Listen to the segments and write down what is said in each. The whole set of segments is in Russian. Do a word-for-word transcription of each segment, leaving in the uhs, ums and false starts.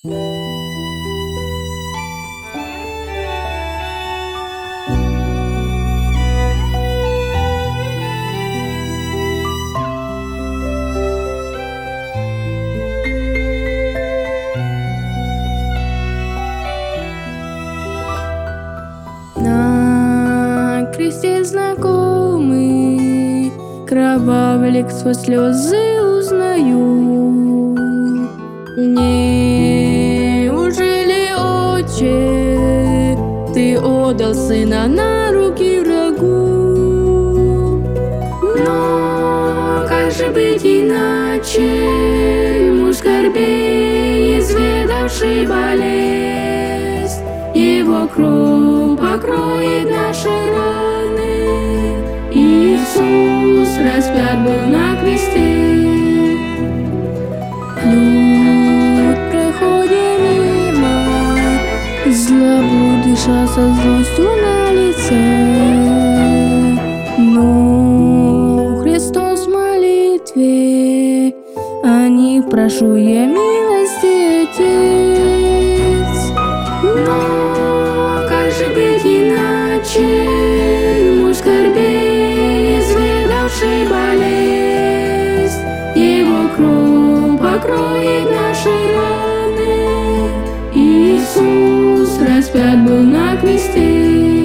На кресте знакомый кровавый лик, сквозь слезы узнаю. Неужели, Отче, ты отдал сына на руки врагу? Но как же быть иначе, муж скорбей, изведавший болезнь, его кровь покроет наши раны. Иисус распят был на кресте. Люд, проходя мимо, злобу дыша со злостью на лице, но Христос в молитве о них прошу я милости, Отец. Но как же быть иначе, муж скорбей, изведавший болезнь, его кровь покроет наши раны. Иисус распят был на кресте.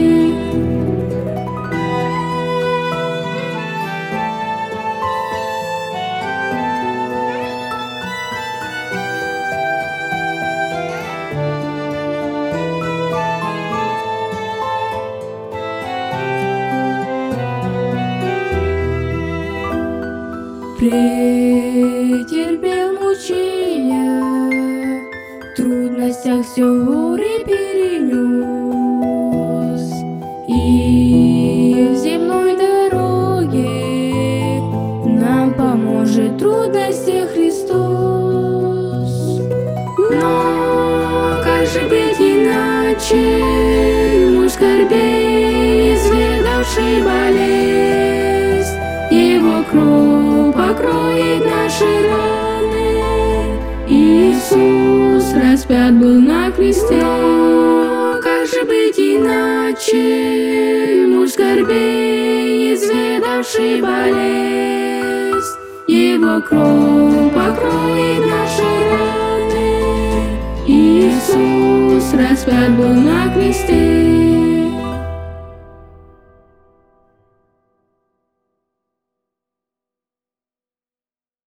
Претерпел мучения, в трудностях все горе перенес, и в земной дороге нам поможет в трудностях Христос. Но как же быть иначе, муж скорбей, изведавший болезнь, его кровь покроет наши раны. Иисус распят был на кресте. Но как же быть иначе, муж скорбей, изведавший болезнь, его кровь покроет наши раны. Иисус распят был на кресте.